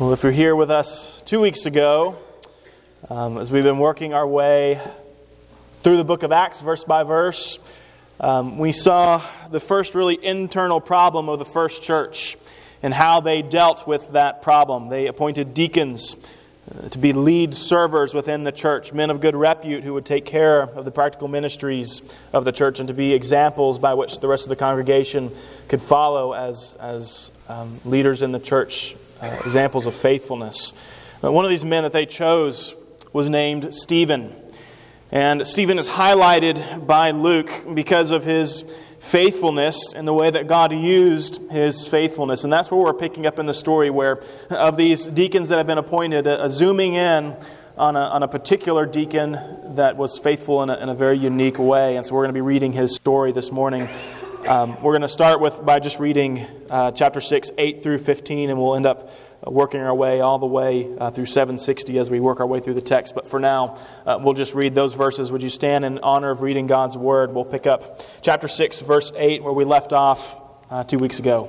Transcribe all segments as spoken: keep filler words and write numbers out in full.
Well, if you're here with us two weeks ago, um, as we've been working our way through the book of Acts, verse by verse, um, we saw the first really internal problem of the first church and how they dealt with that problem. They appointed deacons uh, to be lead servers within the church, men of good repute who would take care of the practical ministries of the church and to be examples by which the rest of the congregation could follow as, as um, leaders in the church. Uh, examples of faithfulness. Uh, one of these men that they chose was named Stephen. And Stephen is highlighted by Luke because of his faithfulness and the way that God used his faithfulness. And that's where we're picking up in the story, where of these deacons that have been appointed, uh, zooming in on a, on a particular deacon that was faithful in a, in a very unique way. And so we're going to be reading his story this morning. Um, we're going to start with by just reading uh, chapter six, eight through fifteen, and we'll end up working our way all the way uh, through seven sixty as we work our way through the text. But for now, uh, we'll just read those verses. Would you stand in honor of reading God's Word? We'll pick up chapter six, verse eight, where we left off uh, two weeks ago.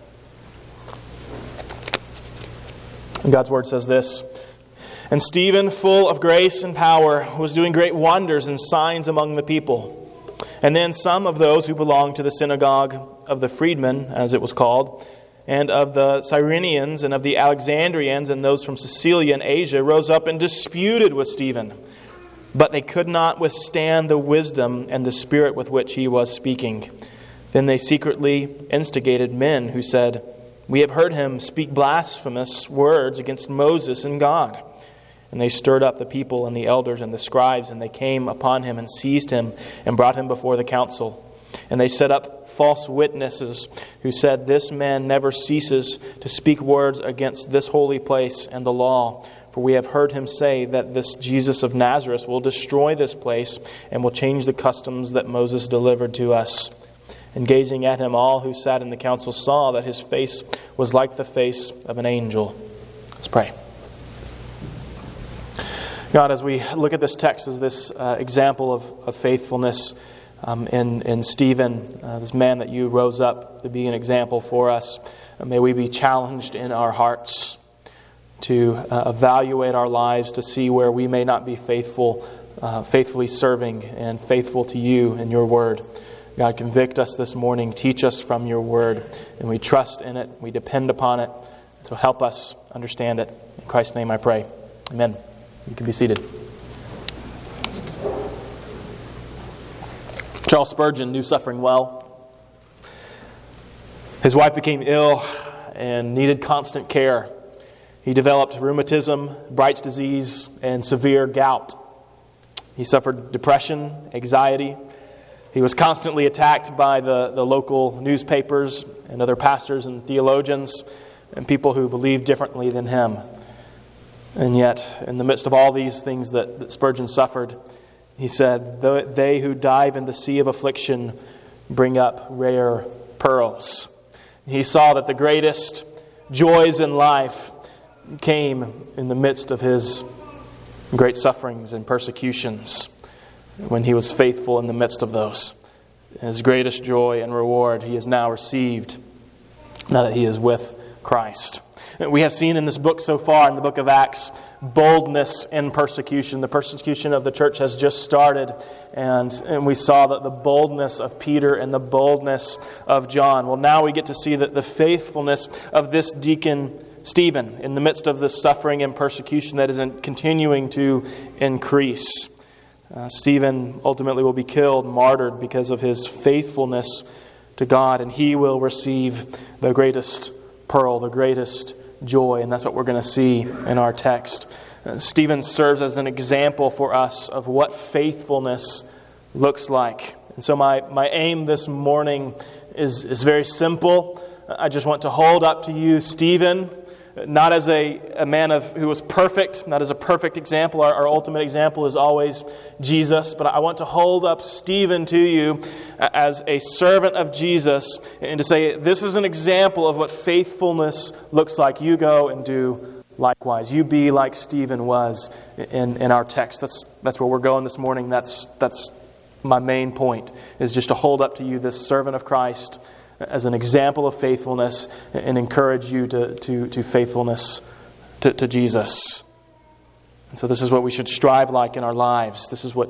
And God's Word says this: "And Stephen, full of grace and power, was doing great wonders and signs among the people. And then some of those who belonged to the synagogue of the freedmen, as it was called, and of the Cyrenians and of the Alexandrians and those from Cilicia and Asia rose up and disputed with Stephen. But they could not withstand the wisdom and the spirit with which he was speaking. Then they secretly instigated men who said, 'We have heard him speak blasphemous words against Moses and God.' And they stirred up the people and the elders and the scribes, and they came upon him and seized him and brought him before the council. And they set up false witnesses who said, 'This man never ceases to speak words against this holy place and the law. For we have heard him say that this Jesus of Nazareth will destroy this place and will change the customs that Moses delivered to us.' And gazing at him, all who sat in the council saw that his face was like the face of an angel." Let's pray. God, as we look at this text as this uh, example of, of faithfulness um, in, in Stephen, uh, this man that you rose up to be an example for us, uh, may we be challenged in our hearts to uh, evaluate our lives, to see where we may not be faithful, uh, faithfully serving and faithful to you and your word. God, convict us this morning, teach us from your word, and we trust in it, we depend upon it, so help us understand it. In Christ's name I pray. Amen. You can be seated. Charles Spurgeon knew suffering well. His wife became ill and needed constant care. He developed rheumatism, Bright's disease, and severe gout. He suffered depression, anxiety. He was constantly attacked by the, the local newspapers and other pastors and theologians and people who believed differently than him. And yet, in the midst of all these things that, that Spurgeon suffered, he said, "They who dive in the sea of affliction bring up rare pearls." He saw that the greatest joys in life came in the midst of his great sufferings and persecutions, when he was faithful in the midst of those. His greatest joy and reward he has now received, now that he is with Christ. We have seen in this book so far, in the book of Acts, boldness in persecution. The persecution of the church has just started, and, and we saw that the boldness of Peter and the boldness of John. Well, now we get to see that the faithfulness of this deacon Stephen in the midst of this suffering and persecution that is in, continuing to increase. Uh, Stephen ultimately will be killed, martyred because of his faithfulness to God, and he will receive the greatest pearl, the greatest joy, and that's what we're going to see in our text. Uh, Stephen serves as an example for us of what faithfulness looks like. And so my, my aim this morning is, is very simple. I just want to hold up to you Stephen, not as a, a man of who was perfect, not as a perfect example. Our, our ultimate example is always Jesus. But I want to hold up Stephen to you as a servant of Jesus and to say, this is an example of what faithfulness looks like. You go and do likewise. You be like Stephen was in, in our text. That's that's where we're going this morning. That's that's my main point, is just to hold up to you this servant of Christ as an example of faithfulness and encourage you to, to, to faithfulness to, to Jesus. And so this is what we should strive like in our lives. This is what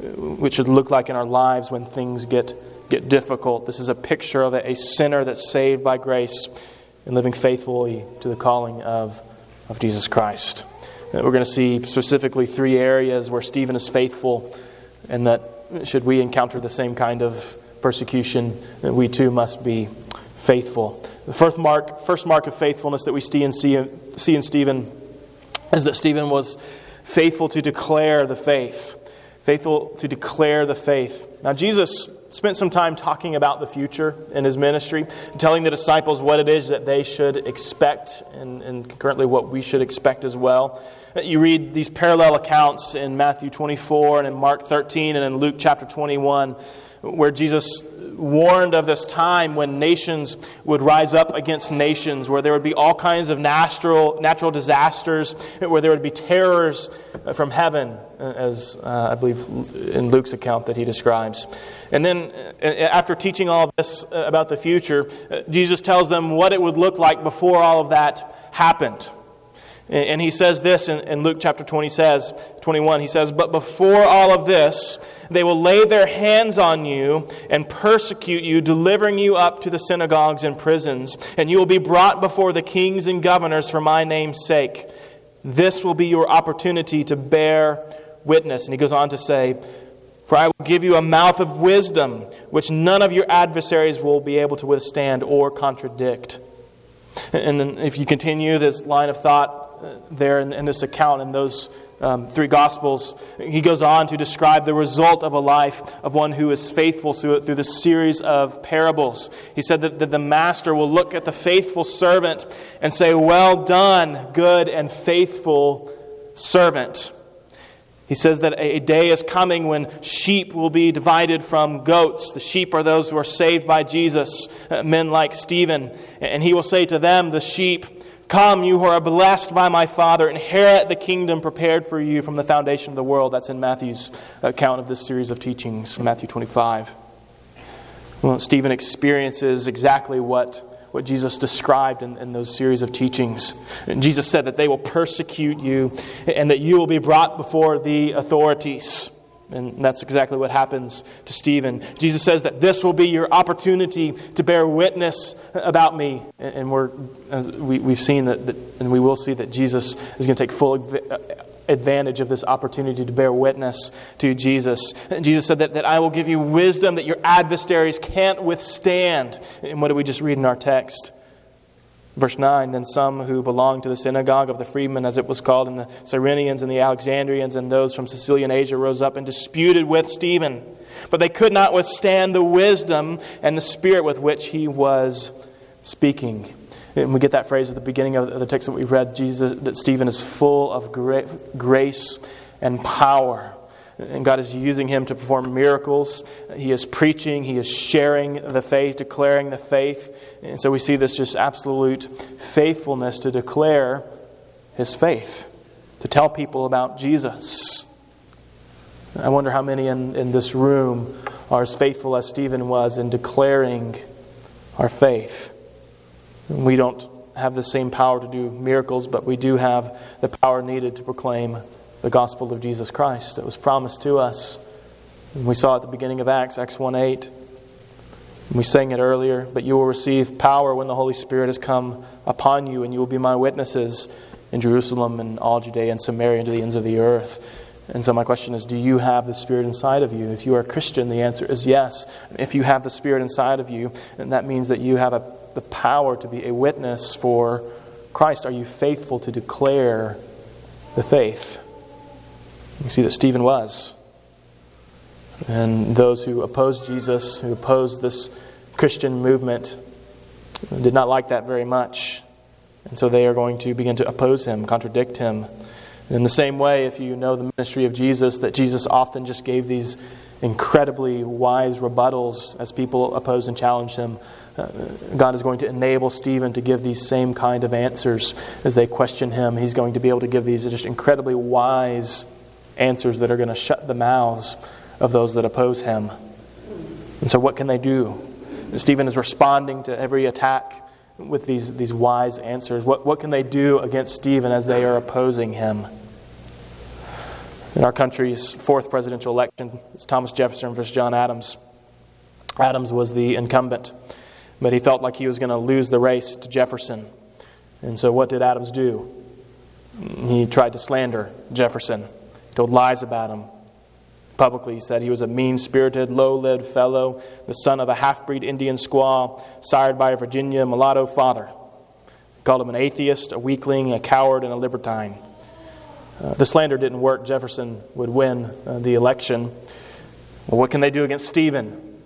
it should look like in our lives when things get, get difficult. This is a picture of a, a sinner that's saved by grace and living faithfully to the calling of, of Jesus Christ. And we're going to see specifically three areas where Stephen is faithful, and that should we encounter the same kind of persecution, we too must be faithful. The first mark, first mark of faithfulness that we see in, see in Stephen is that Stephen was faithful to declare the faith. Faithful to declare the faith. Now, Jesus spent some time talking about the future in his ministry, telling the disciples what it is that they should expect, and, and concurrently what we should expect as well. You read these parallel accounts in Matthew twenty-four and in Mark thirteen and in Luke chapter twenty-one, where Jesus warned of this time when nations would rise up against nations, where there would be all kinds of natural natural disasters, where there would be terrors from heaven, as uh, I believe in Luke's account that he describes. And then after teaching all of this about the future, Jesus tells them what it would look like before all of that happened. And he says this in, in Luke chapter twenty says, twenty-one, he says, "But before all of this, they will lay their hands on you and persecute you, delivering you up to the synagogues and prisons. And you will be brought before the kings and governors for my name's sake. This will be your opportunity to bear witness." And he goes on to say, "For I will give you a mouth of wisdom, which none of your adversaries will be able to withstand or contradict." And then if you continue this line of thought there in, in this account, in those um, three Gospels, he goes on to describe the result of a life of one who is faithful through, through this series of parables. He said that, that the master will look at the faithful servant and say, "Well done, good and faithful servant." He says that a day is coming when sheep will be divided from goats. The sheep are those who are saved by Jesus, men like Stephen. And he will say to them, the sheep, "Come, you who are blessed by my Father, inherit the kingdom prepared for you from the foundation of the world." That's in Matthew's account of this series of teachings from Matthew twenty-five. Well, Stephen experiences exactly what, what Jesus described in, in those series of teachings. And Jesus said that they will persecute you and that you will be brought before the authorities. And that's exactly what happens to Stephen. Jesus says that this will be your opportunity to bear witness about me. And we're, as we, we've seen that, that, and we will see that Jesus is going to take full advantage of this opportunity to bear witness to Jesus. And Jesus said that, that I will give you wisdom that your adversaries can't withstand. And what did we just read in our text? Verse nine, "Then some who belonged to the synagogue of the freedmen, as it was called, and the Cyrenians and the Alexandrians and those from Sicilian Asia rose up and disputed with Stephen. But they could not withstand the wisdom and the spirit with which he was speaking." And we get that phrase at the beginning of the text that we read, Jesus, that Stephen is full of gra- grace and power. And God is using him to perform miracles. He is preaching. He is sharing the faith, declaring the faith. And so we see this just absolute faithfulness to declare his faith, to tell people about Jesus. I wonder how many in, in this room are as faithful as Stephen was in declaring our faith. We don't have the same power to do miracles, but we do have the power needed to proclaim the gospel of Jesus Christ that was promised to us. And we saw at the beginning of Acts, Acts one eight. We sang it earlier, "But you will receive power when the Holy Spirit has come upon you, and you will be my witnesses in Jerusalem and all Judea and Samaria and to the ends of the earth." And so my question is, do you have the Spirit inside of you? If you are a Christian, the answer is yes. If you have the Spirit inside of you, then that means that you have a, the power to be a witness for Christ. Are you faithful to declare the faith? We see that Stephen was. And those who opposed Jesus, who opposed this Christian movement, did not like that very much. And so they are going to begin to oppose him, contradict him. And in the same way, if you know the ministry of Jesus, that Jesus often just gave these incredibly wise rebuttals as people opposed and challenged him. Uh, God is going to enable Stephen to give these same kind of answers as they question him. He's going to be able to give these just incredibly wise answers that are going to shut the mouths of those that oppose him. And so what can they do? Stephen is responding to every attack with these, these wise answers. What, what can they do against Stephen as they are opposing him? In our country's fourth presidential election, it's Thomas Jefferson versus John Adams. Adams was the incumbent, but he felt like he was going to lose the race to Jefferson. And so what did Adams do? He tried to slander Jefferson. He told lies about him. Publicly, he said he was a mean-spirited, low-lived fellow, the son of a half-breed Indian squaw, sired by a Virginia mulatto father. He called him an atheist, a weakling, a coward, and a libertine. Uh, the slander didn't work. Jefferson would win uh, the election. Well, what can they do against Stephen?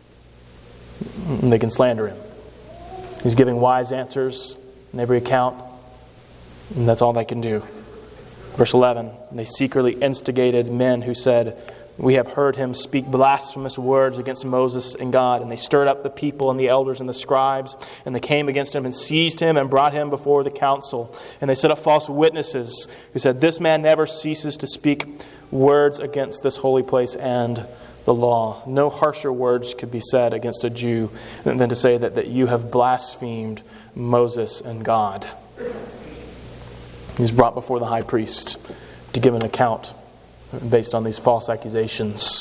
They can slander him. He's giving wise answers in every account, and that's all they can do. Verse eleven, they secretly instigated men who said, "We have heard him speak blasphemous words against Moses and God." And they stirred up the people and the elders and the scribes, and they came against him and seized him and brought him before the council. And they set up false witnesses who said, "This man never ceases to speak words against this holy place and the law." No harsher words could be said against a Jew than to say that, that you have blasphemed Moses and God. He's brought before the high priest to give an account based on these false accusations.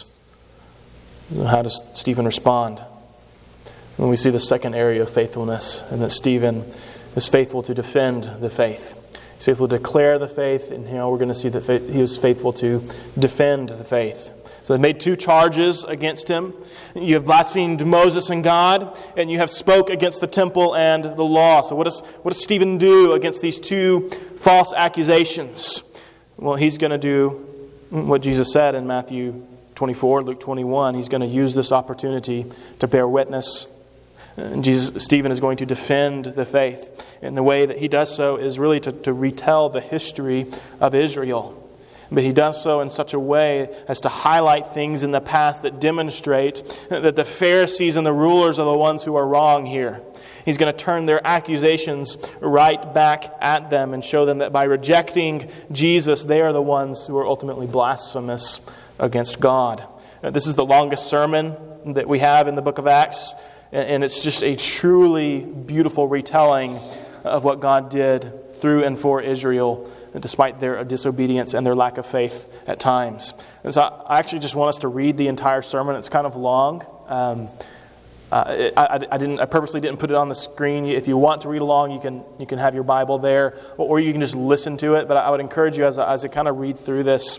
How does Stephen respond? When we see the second area of faithfulness, and that Stephen is faithful to defend the faith. He's faithful to declare the faith, and you know, we're going to see that he was faithful to defend the faith. So they made two charges against him. You have blasphemed Moses and God, and you have spoke against the temple and the law. So what does what does Stephen do against these two false accusations? Well, he's going to do what Jesus said in Matthew twenty-four, Luke twenty-one. He's going to use this opportunity to bear witness. And Jesus, Stephen is going to defend the faith. And the way that he does so is really to, to retell the history of Israel. But he does so in such a way as to highlight things in the past that demonstrate that the Pharisees and the rulers are the ones who are wrong here. He's going to turn their accusations right back at them and show them that by rejecting Jesus, they are the ones who are ultimately blasphemous against God. This is the longest sermon that we have in the book of Acts, and it's just a truly beautiful retelling of what God did through and for Israel, despite their disobedience and their lack of faith at times. And so I actually just want us to read the entire sermon. It's kind of long. Um, uh, I, I didn't. I purposely didn't put it on the screen. If you want to read along, you can you can have your Bible there, or you can just listen to it. But I would encourage you, as I, as I kind of read through this,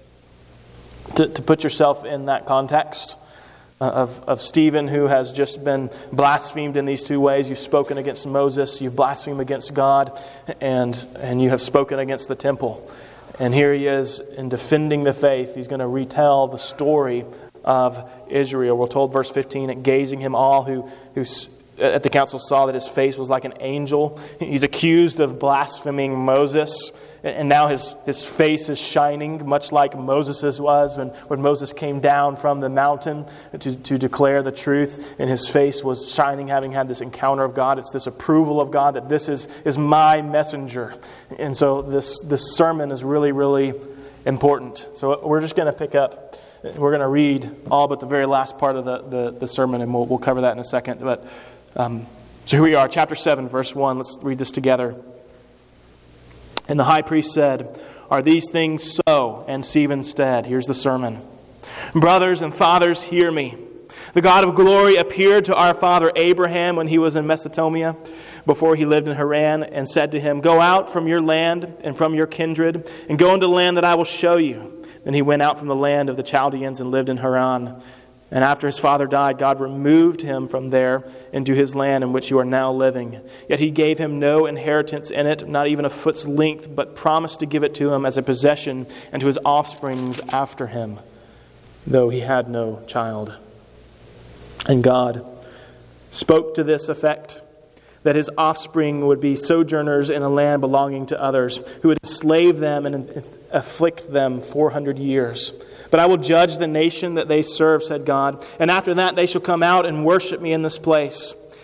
to, to put yourself in that context. Of, of Stephen, who has just been blasphemed in these two ways. You've spoken against Moses, you've blasphemed against God, and, and you have spoken against the temple. And here he is in defending the faith. He's going to retell the story of Israel. We're told, verse fifteen, at gazing him all who, who at the council saw that his face was like an angel. He's accused of blaspheming Moses. And now his, his face is shining, much like Moses' was when, when Moses came down from the mountain to, to declare the truth. And his face was shining, having had this encounter of God. It's this approval of God that this is, is my messenger. And so this, this sermon is really, really important. So we're just going to pick up. We're going to read all but the very last part of the, the, the sermon, and we'll, we'll cover that in a second. But um, so here we are, chapter seven, verse one. Let's read this together. And the high priest said, "Are these things so?" And Stephen said, here's the sermon. "Brothers and fathers, hear me. The God of glory appeared to our father Abraham when he was in Mesopotamia, before he lived in Haran, and said to him, 'Go out from your land and from your kindred, and go into the land that I will show you.' Then he went out from the land of the Chaldeans and lived in Haran. And after his father died, God removed him from there into his land in which you are now living. Yet he gave him no inheritance in it, not even a foot's length, but promised to give it to him as a possession and to his offsprings after him, though he had no child. And God spoke to this effect, that his offspring would be sojourners in a land belonging to others, who would enslave them and afflict them four hundred years. But I will judge the nation that they serve, said God, and after that they shall come out and worship me in this place.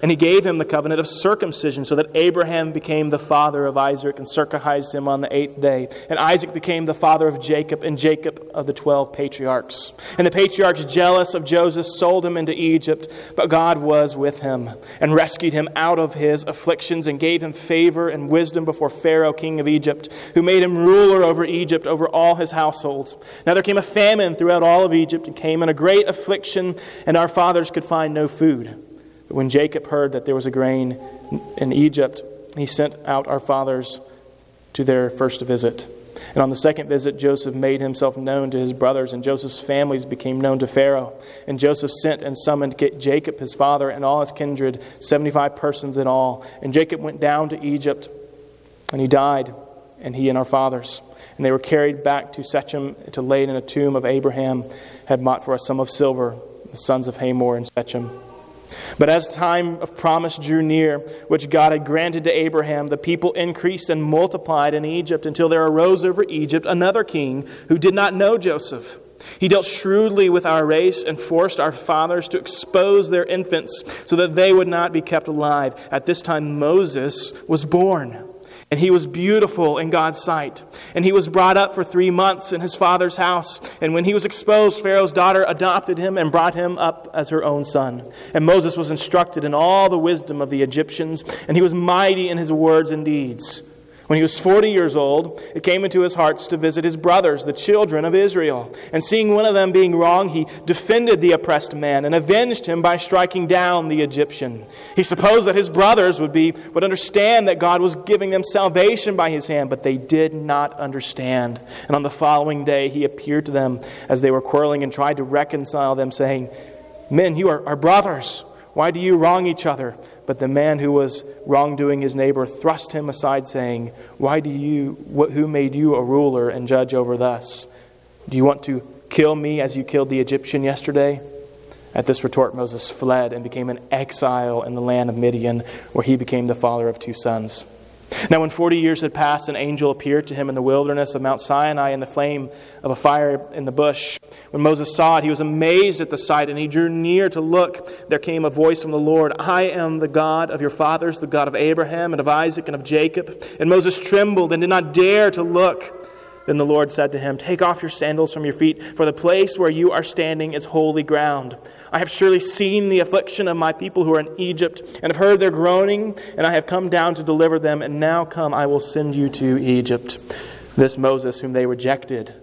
And he gave him the covenant of circumcision, so that Abraham became the father of Isaac and circumcised him on the eighth day. And Isaac became the father of Jacob, and Jacob of the twelve patriarchs. And the patriarchs, jealous of Joseph, sold him into Egypt. But God was with him and rescued him out of his afflictions and gave him favor and wisdom before Pharaoh, king of Egypt, who made him ruler over Egypt, over all his household. Now there came a famine throughout all of Egypt, and came in a great affliction, and our fathers could find no food. But when Jacob heard that there was a grain in Egypt, he sent out our fathers to their first visit. And on the second visit, Joseph made himself known to his brothers, and Joseph's families became known to Pharaoh. And Joseph sent and summoned Jacob his father and all his kindred, seventy-five persons in all. And Jacob went down to Egypt, and he died, and he and our fathers. And they were carried back to Shechem to lay in a tomb of Abraham had bought for a sum of silver, the sons of Hamor and Shechem. But as the time of promise drew near, which God had granted to Abraham, the people increased and multiplied in Egypt until there arose over Egypt another king who did not know Joseph. He dealt shrewdly with our race and forced our fathers to expose their infants so that they would not be kept alive. At this time Moses was born. And he was beautiful in God's sight. And he was brought up for three months in his father's house. And when he was exposed, Pharaoh's daughter adopted him and brought him up as her own son. And Moses was instructed in all the wisdom of the Egyptians. And he was mighty in his words and deeds. When he was forty years old, it came into his heart to visit his brothers, the children of Israel. And seeing one of them being wrong, he defended the oppressed man and avenged him by striking down the Egyptian. He supposed that his brothers would be would understand that God was giving them salvation by his hand, but they did not understand. And on the following day, he appeared to them as they were quarreling and tried to reconcile them, saying, "Men, you are our brothers. Why do you wrong each other?" But the man who was wrongdoing his neighbor thrust him aside, saying, "Why do you? Who made you a ruler and judge over us? Do you want to kill me as you killed the Egyptian yesterday?" At this retort, Moses fled and became an exile in the land of Midian, where he became the father of two sons. Now when forty years had passed, an angel appeared to him in the wilderness of Mount Sinai in the flame of a fire in the bush. When Moses saw it, he was amazed at the sight, and he drew near to look. There came a voice from the Lord, "I am the God of your fathers, the God of Abraham and of Isaac and of Jacob." And Moses trembled and did not dare to look. Then the Lord said to him, "Take off your sandals from your feet, for the place where you are standing is holy ground. I have surely seen the affliction of my people who are in Egypt, and have heard their groaning, and I have come down to deliver them, and now come, I will send you to Egypt." This Moses, whom they rejected,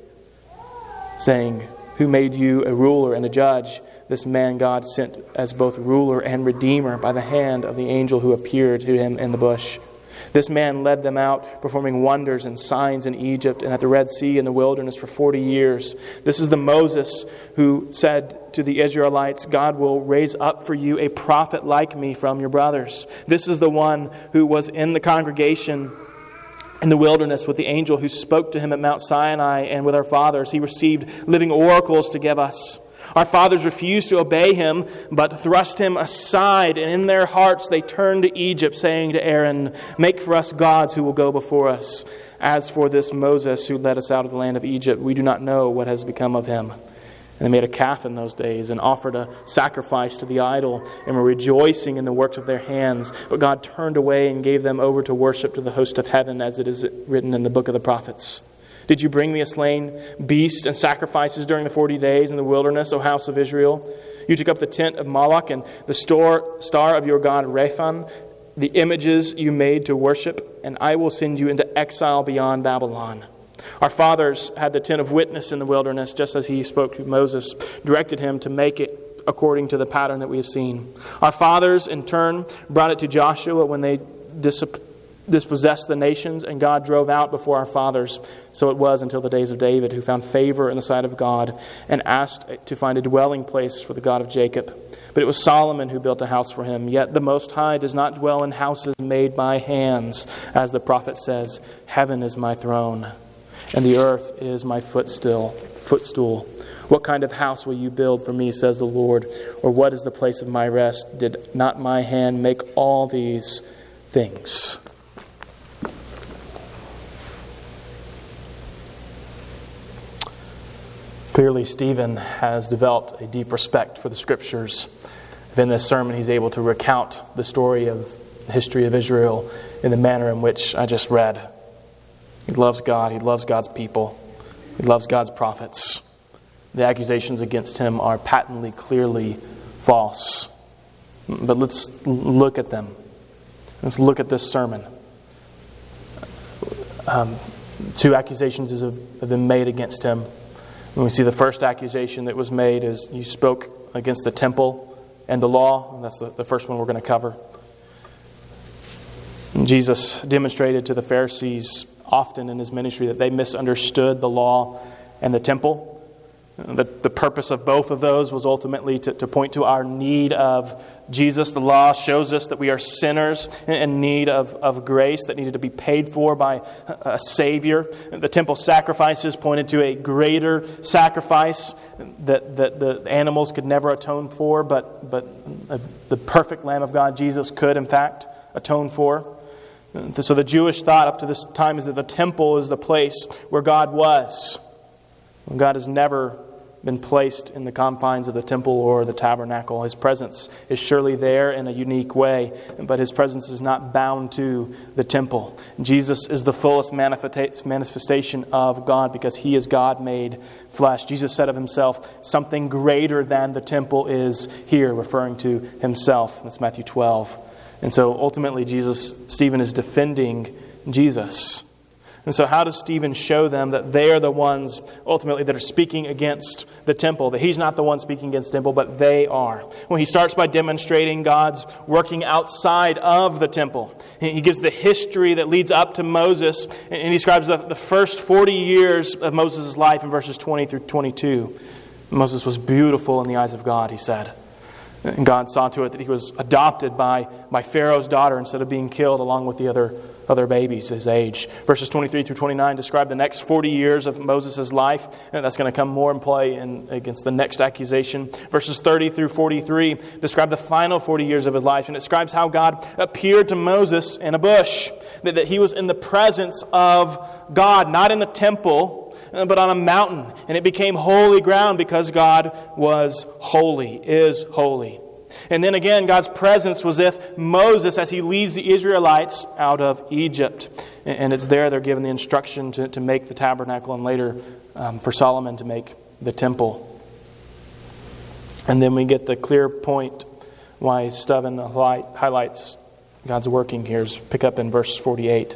saying, "Who made you a ruler and a judge?" This man God sent as both ruler and redeemer by the hand of the angel who appeared to him in the bush. This man led them out, performing wonders and signs in Egypt and at the Red Sea in the wilderness for forty years. This is the Moses who said to the Israelites, "God will raise up for you a prophet like me from your brothers." This is the one who was in the congregation in the wilderness with the angel who spoke to him at Mount Sinai, and with our fathers he received living oracles to give us. Our fathers refused to obey him, but thrust him aside, and in their hearts they turned to Egypt, saying to Aaron, "Make for us gods who will go before us. As for this Moses who led us out of the land of Egypt, we do not know what has become of him." And they made a calf in those days and offered a sacrifice to the idol and were rejoicing in the works of their hands. But God turned away and gave them over to worship to the host of heaven, as it is written in the book of the prophets. "Did you bring me a slain beast and sacrifices during the forty days in the wilderness, O house of Israel? You took up the tent of Moloch and the star of your god Rephan, the images you made to worship, and I will send you into exile beyond Babylon." Our fathers had the tent of witness in the wilderness, just as he spoke to Moses, directed him to make it according to the pattern that we have seen. Our fathers, in turn, brought it to Joshua when they disappeared. dispossessed the nations, and God drove out before our fathers. So it was until the days of David, who found favor in the sight of God and asked to find a dwelling place for the God of Jacob. But it was Solomon who built a house for him. Yet the Most High does not dwell in houses made by hands. As the prophet says, "Heaven is my throne, and the earth is my footstool. footstool. What kind of house will you build for me, says the Lord? Or what is the place of my rest? Did not my hand make all these things?" Clearly, Stephen has developed a deep respect for the Scriptures In this sermon, he's able to recount the story of the history of Israel in the manner in which I just read. He loves God. He loves God's people. He loves God's prophets. The accusations against him are patently, clearly false. But let's look at them. Let's look at this sermon. Um, two accusations have been made against him. And we see the first accusation that was made is you spoke against the temple and the law. And that's the, the first one we're going to cover. And Jesus demonstrated to the Pharisees often in his ministry that they misunderstood the law and the temple. The, the purpose of both of those was ultimately to, to point to our need of Jesus. The law shows us that we are sinners in need of, of grace that needed to be paid for by a Savior. The temple sacrifices pointed to a greater sacrifice that, that the animals could never atone for, but, but the perfect Lamb of God, Jesus, could in fact atone for. So the Jewish thought up to this time is that the temple is the place where God was. God has never been placed in the confines of the temple or the tabernacle. His presence is surely there in a unique way, but His presence is not bound to the temple. Jesus is the fullest manifestation of God because He is God made flesh. Jesus said of Himself, something greater than the temple is here, referring to Himself. That's Matthew twelve. And so ultimately Jesus, Stephen is defending Jesus. And so how does Stephen show them that they are the ones ultimately that are speaking against the temple? That he's not the one speaking against the temple, but they are. Well, he starts by demonstrating God's working outside of the temple. He gives the history that leads up to Moses, and he describes the, the first forty years of Moses' life in verses twenty through twenty-two. Moses was beautiful in the eyes of God, he said. And God saw to it that he was adopted by, by Pharaoh's daughter instead of being killed along with the other other babies his age. Verses twenty-three through twenty-nine describe the next forty years of Moses' life. And that's going to come more in play in, against the next accusation. Verses thirty through forty-three describe the final forty years of his life. And it describes how God appeared to Moses in a bush. That, that he was in the presence of God, not in the temple, but on a mountain. And it became holy ground because God was holy, is holy. And then again, God's presence was with Moses as he leads the Israelites out of Egypt. And it's there they're given the instruction to, to make the tabernacle and later um, for Solomon to make the temple. And then we get the clear point why Stephen highlights God's working here. Pick up in verse forty-eight.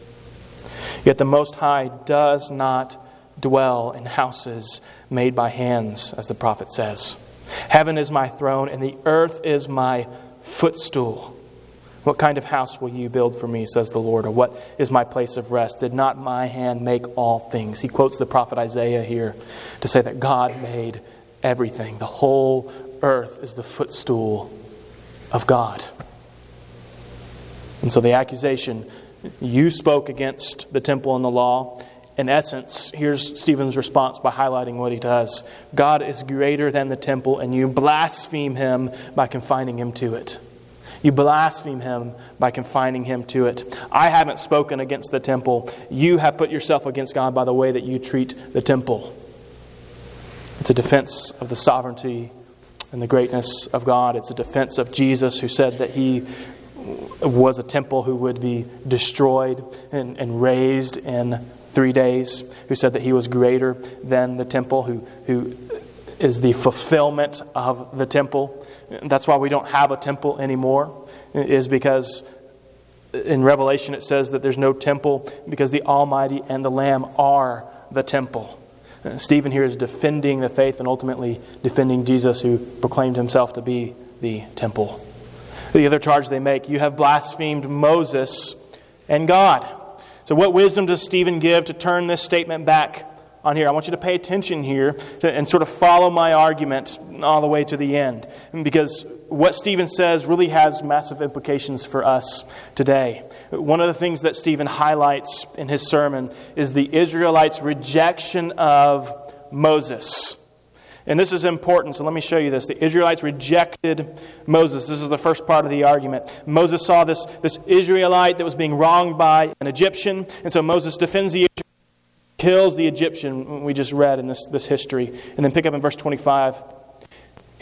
Yet the Most High does not dwell in houses made by hands, as the prophet says. Heaven is my throne, and the earth is my footstool. What kind of house will you build for me, says the Lord, or what is my place of rest? Did not my hand make all things? He quotes the prophet Isaiah here to say that God made everything. The whole earth is the footstool of God. And so the accusation, you spoke against the temple and the law. In essence, here's Stephen's response by highlighting what he does. God is greater than the temple, and you blaspheme Him by confining Him to it. You blaspheme Him by confining Him to it. I haven't spoken against the temple. You have put yourself against God by the way that you treat the temple. It's a defense of the sovereignty and the greatness of God. It's a defense of Jesus, who said that He was a temple who would be destroyed and, and raised in three days, who said that He was greater than the temple, who, who is the fulfillment of the temple. That's why we don't have a temple anymore, is because in Revelation it says that there's no temple because the Almighty and the Lamb are the temple. Stephen here is defending the faith and ultimately defending Jesus, who proclaimed Himself to be the temple. The other charge they make, you have blasphemed Moses and God. So what wisdom does Stephen give to turn this statement back on here? I want you to pay attention here to, and sort of follow my argument all the way to the end. Because what Stephen says really has massive implications for us today. One of the things that Stephen highlights in his sermon is the Israelites' rejection of Moses. And this is important, so let me show you this. The Israelites rejected Moses. This is the first part of the argument. Moses saw this, this Israelite that was being wronged by an Egyptian, and so Moses defends the Egyptian, kills the Egyptian, we just read in this, this history. And then pick up in verse twenty-five.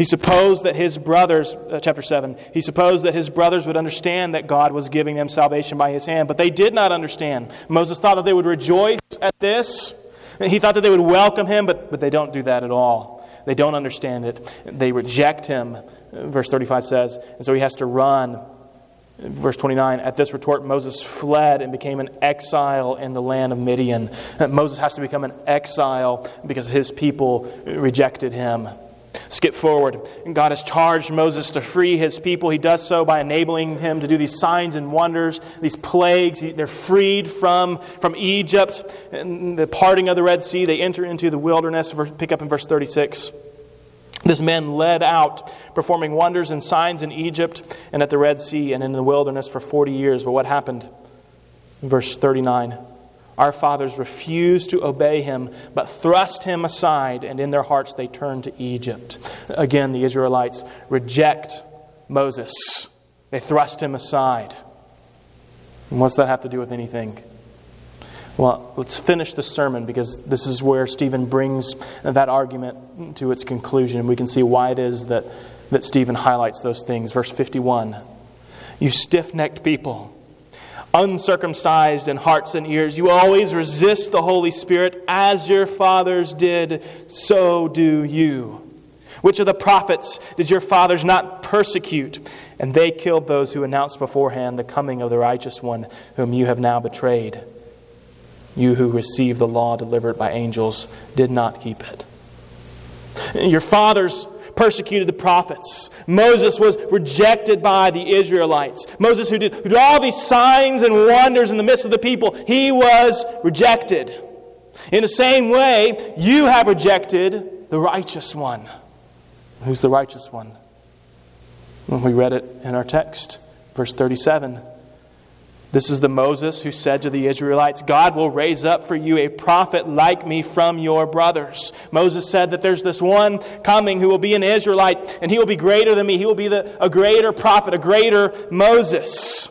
He supposed that his brothers, uh, chapter seven, he supposed that his brothers would understand that God was giving them salvation by his hand, but they did not understand. Moses thought that they would rejoice at this. He thought that they would welcome him, but, but they don't do that at all. They don't understand it. They reject him, verse thirty-five says, and so he has to run. Verse twenty-nine, at this retort, Moses fled and became an exile in the land of Midian. Moses has to become an exile because his people rejected him. Skip forward. God has charged Moses to free his people. He does so by enabling him to do these signs and wonders, these plagues. They're freed from, from Egypt, and the parting of the Red Sea. They enter into the wilderness. Pick up in verse thirty-six. This man led out, performing wonders and signs in Egypt and at the Red Sea and in the wilderness for forty years. But what happened? Verse thirty-nine. Our fathers refused to obey him, but thrust him aside, and in their hearts they turned to Egypt. Again, the Israelites reject Moses. They thrust him aside. And what's that have to do with anything? Well, let's finish the sermon, because this is where Stephen brings that argument to its conclusion. We can see why it is that, that Stephen highlights those things. Verse fifty-one. You stiff-necked people, uncircumcised in hearts and ears, you always resist the Holy Spirit, as your fathers did, so do you. Which of the prophets did your fathers not persecute? And they killed those who announced beforehand the coming of the righteous one, whom you have now betrayed. You who received the law delivered by angels did not keep it. Your fathers persecuted the prophets. Moses was rejected by the Israelites. Moses, who did, who did all these signs and wonders in the midst of the people, he was rejected. In the same way, you have rejected the righteous one. Who's the righteous one? Well, we read it in our text, verse thirty-seven. This is the Moses who said to the Israelites, God will raise up for you a prophet like me from your brothers. Moses said that there's this one coming who will be an Israelite, and he will be greater than me. He will be the, a greater prophet, a greater Moses.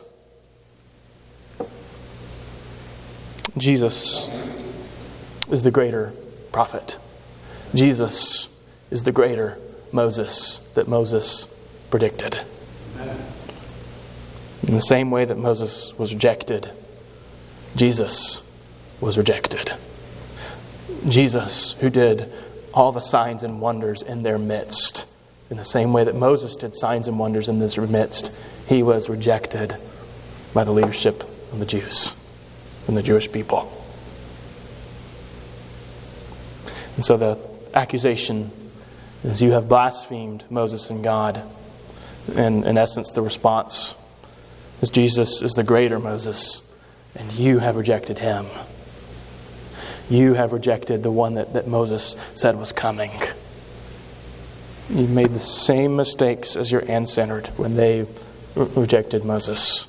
Jesus is the greater prophet. Jesus is the greater Moses that Moses predicted. In the same way that Moses was rejected, Jesus was rejected. Jesus, who did all the signs and wonders in their midst, in the same way that Moses did signs and wonders in this midst, he was rejected by the leadership of the Jews and the Jewish people. And so the accusation is, you have blasphemed Moses and God. And in essence, the response is, Jesus is the greater Moses, and you have rejected him. You have rejected the one that, that Moses said was coming. You made the same mistakes as your ancestors when they re- rejected Moses.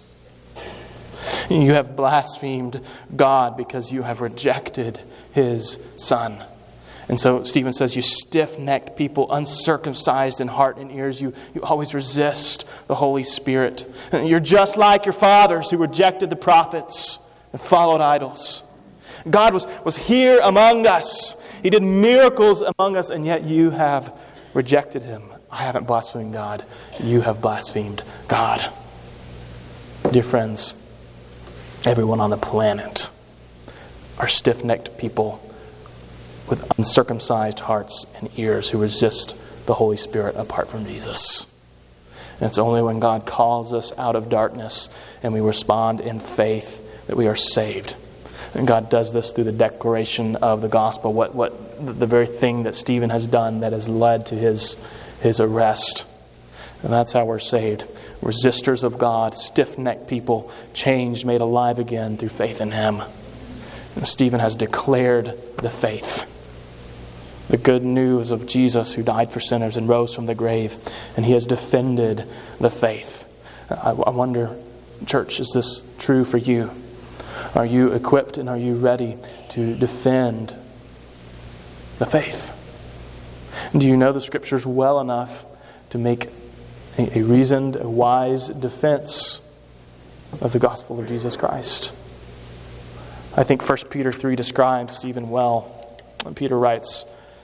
You have blasphemed God because you have rejected his Son. And so Stephen says, you stiff-necked people, uncircumcised in heart and ears, you, you always resist the Holy Spirit. You're just like your fathers who rejected the prophets and followed idols. God was, was here among us. He did miracles among us, and yet you have rejected him. I haven't blasphemed God. You have blasphemed God. Dear friends, everyone on the planet are stiff-necked people with uncircumcised hearts and ears who resist the Holy Spirit apart from Jesus. And it's only when God calls us out of darkness and we respond in faith that we are saved. And God does this through the declaration of the gospel, what what the very thing that Stephen has done that has led to his, his arrest. And that's how we're saved. Resistors of God, stiff-necked people, changed, made alive again through faith in him. And Stephen has declared the faith. The good news of Jesus who died for sinners and rose from the grave. And he has defended the faith. I, I wonder, church, is this true for you? Are you equipped and are you ready to defend the faith? Do you know the Scriptures well enough to make a, a reasoned, a wise defense of the gospel of Jesus Christ? I think First Peter three describes Stephen well. Peter writes,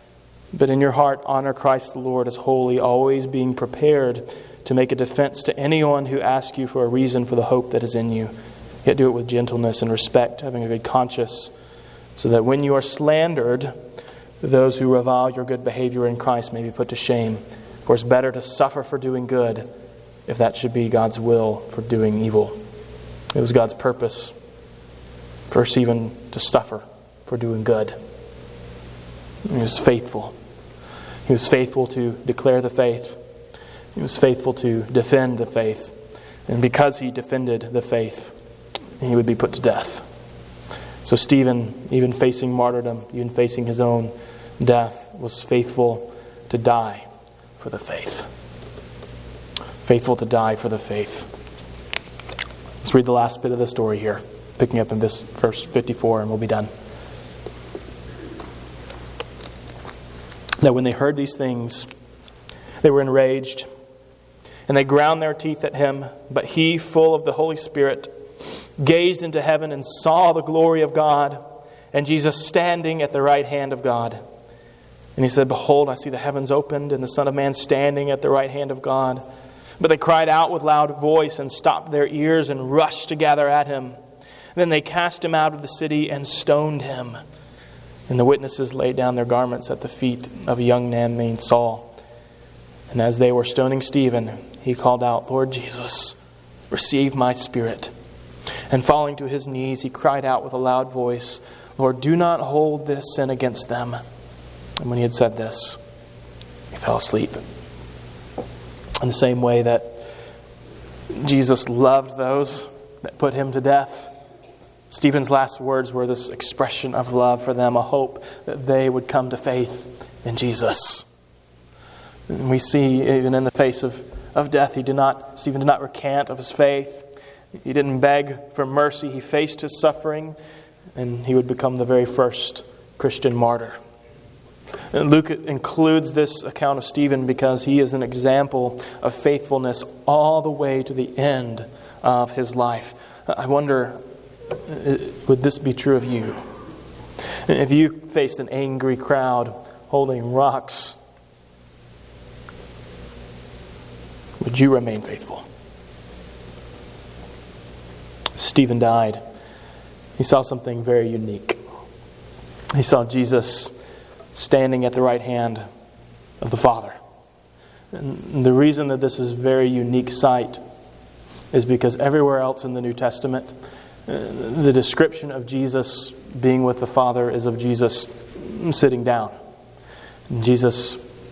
But in your heart, honor Christ the Lord as holy, always being prepared to make a defense to anyone who asks you for a reason for the hope that is in you. Yet do it with gentleness and respect, having a good conscience, so that when you are slandered, those who revile your good behavior in Christ may be put to shame. For it's better to suffer for doing good, if that should be God's will for doing evil. It was God's purpose for us even to suffer for doing good. He was faithful. He was faithful to declare the faith. He was faithful to defend the faith. And because he defended the faith, he would be put to death. So Stephen, even facing martyrdom, even facing his own death, was faithful to die for the faith. Faithful to die for the faith. Let's read the last bit of the story here, picking up in this verse fifty-four, and we'll be done. Now when they heard these things, they were enraged, and they ground their teeth at him. But he, full of the Holy Spirit, gazed into heaven and saw the glory of God, and Jesus standing at the right hand of God. And he said, Behold, I see the heavens opened, and the Son of Man standing at the right hand of God. But they cried out with loud voice and stopped their ears and rushed to gather at him. Then they cast him out of the city and stoned him. And the witnesses laid down their garments at the feet of a young man named Saul. And as they were stoning Stephen, he called out, Lord Jesus, receive my spirit. And falling to his knees, he cried out with a loud voice, Lord, do not hold this sin against them. And when he had said this, he fell asleep. In the same way that Jesus loved those that put him to death, Stephen's last words were this expression of love for them, a hope that they would come to faith in Jesus. And we see even in the face of, of death, he did not, Stephen did not recant of his faith. He didn't beg for mercy. He faced his suffering, and he would become the very first Christian martyr. And Luke includes this account of Stephen because he is an example of faithfulness all the way to the end of his life. I wonder, would this be true of you? If you faced an angry crowd holding rocks, would you remain faithful? Stephen died. He saw something very unique. He saw Jesus standing at the right hand of the Father. And the reason that this is a very unique sight is because everywhere else in the New Testament, the description of Jesus being with the Father is of Jesus sitting down. And Jesus,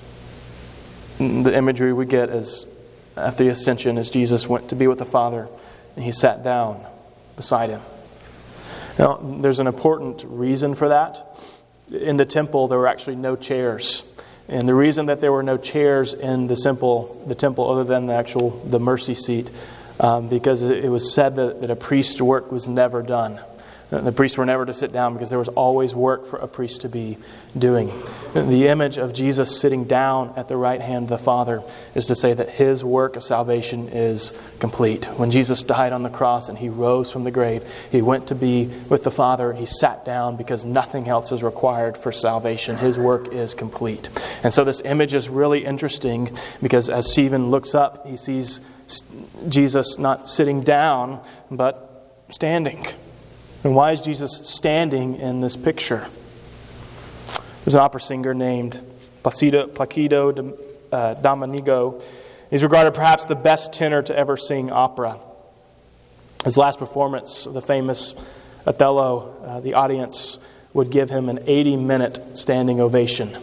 the imagery we get is after the ascension, as Jesus went to be with the Father, and he sat down beside him. Now, there's an important reason for that. In the temple, there were actually no chairs. And the reason that there were no chairs in the temple, the temple other than the actual the mercy seat, um, because it was said that, that a priest's work was never done. The priests were never to sit down because there was always work for a priest to be doing. The image of Jesus sitting down at the right hand of the Father is to say that his work of salvation is complete. When Jesus died on the cross and he rose from the grave, he went to be with the Father. He sat down because nothing else is required for salvation. His work is complete. And so this image is really interesting because as Stephen looks up, he sees Jesus not sitting down, but standing. And why is Jesus standing in this picture? There's an opera singer named Placido, Placido uh, Domenico. He's regarded perhaps the best tenor to ever sing opera. His last performance of the famous Othello, uh, the audience would give him an eighty-minute standing ovation.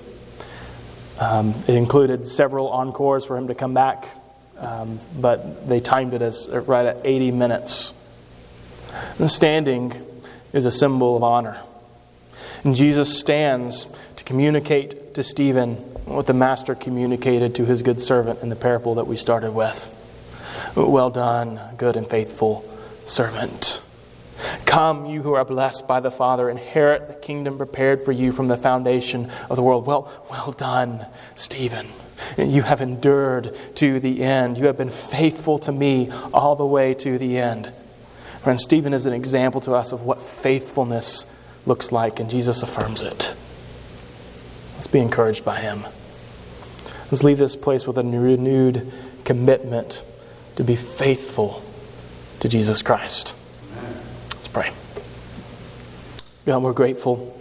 Um, it included several encores for him to come back, um, but they timed it as right at eighty minutes. And standing is a symbol of honor. And Jesus stands to communicate to Stephen what the Master communicated to his good servant in the parable that we started with. Well done, good and faithful servant. Come, you who are blessed by the Father, inherit the kingdom prepared for you from the foundation of the world. Well, well done, Stephen. You have endured to the end. You have been faithful to me all the way to the end. Friend, Stephen is an example to us of what faithfulness looks like, and Jesus affirms it. Let's be encouraged by him. Let's leave this place with a renewed commitment to be faithful to Jesus Christ. Amen. Let's pray. God, we're grateful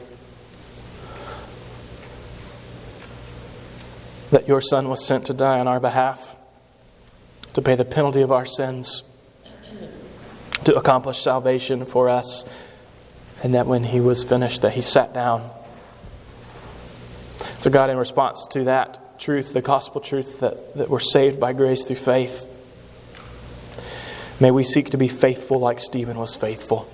that your Son was sent to die on our behalf, to pay the penalty of our sins, to accomplish salvation for us, and that when he was finished, that he sat down. So God, in response to that truth, the gospel truth that, that we're saved by grace through faith, may we seek to be faithful like Stephen was faithful.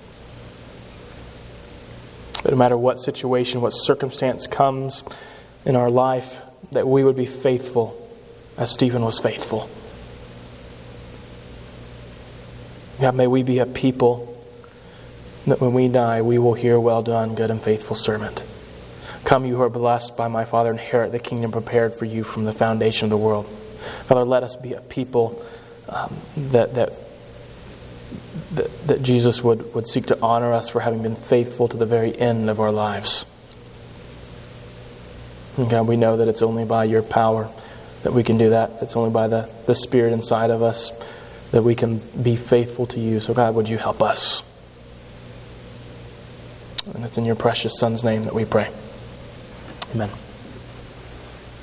That no matter what situation, what circumstance comes in our life, that we would be faithful as Stephen was faithful. God, may we be a people that when we die, we will hear, "Well done, good and faithful servant. Come, you who are blessed by my Father, inherit the kingdom prepared for you from the foundation of the world." Father, let us be a people um, that, that that that Jesus would, would seek to honor us for having been faithful to the very end of our lives. And God, we know that it's only by your power that we can do that. It's only by the, the Spirit inside of us that we can be faithful to you. So God, would you help us? And it's in your precious Son's name that we pray. Amen.